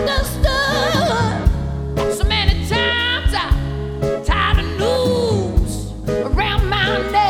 So many times I tied a noose around my neck.